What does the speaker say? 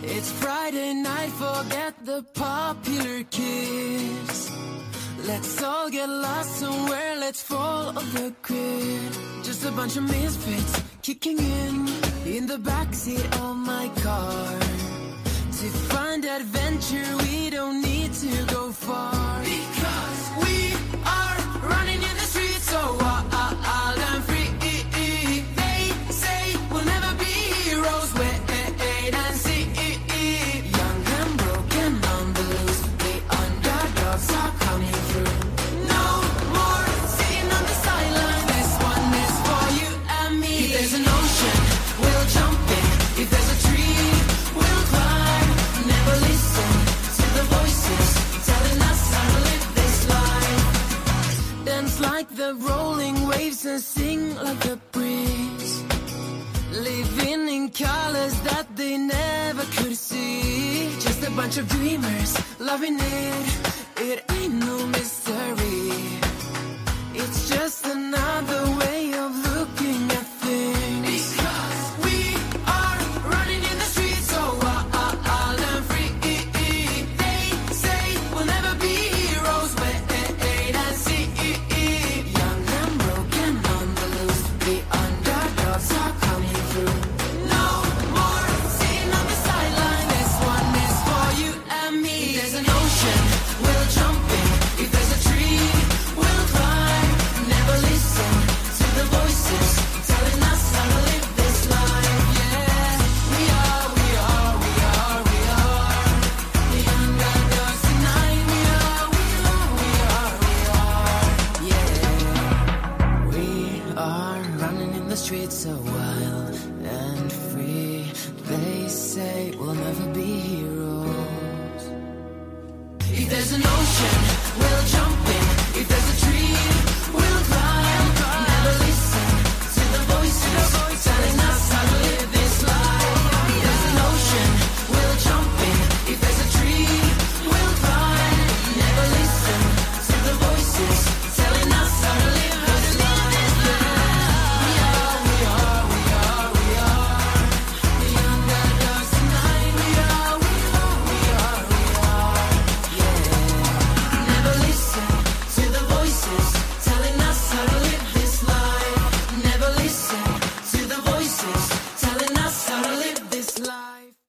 It's Friday night, forget the popular kids. Let's all get lost somewhere, let's follow the grid. Just a bunch of misfits kicking in the backseat of my car. To find adventure, we don't need to go far. Because we are running in the streets so wild and free. They say we'll never be heroes, wait and see. Young and broken on the loose, the underdogs are coming through. No more sitting on the sideline, this one is for you and me. If there's an ocean, we'll jump in. If there's a tree, we'll climb. Never listen to the voices telling us how to live this life. Dance like the rolling waves and sing like the breeze. Living in colors that they never could see. Just a bunch of dreamers loving it. It ain't no mystery.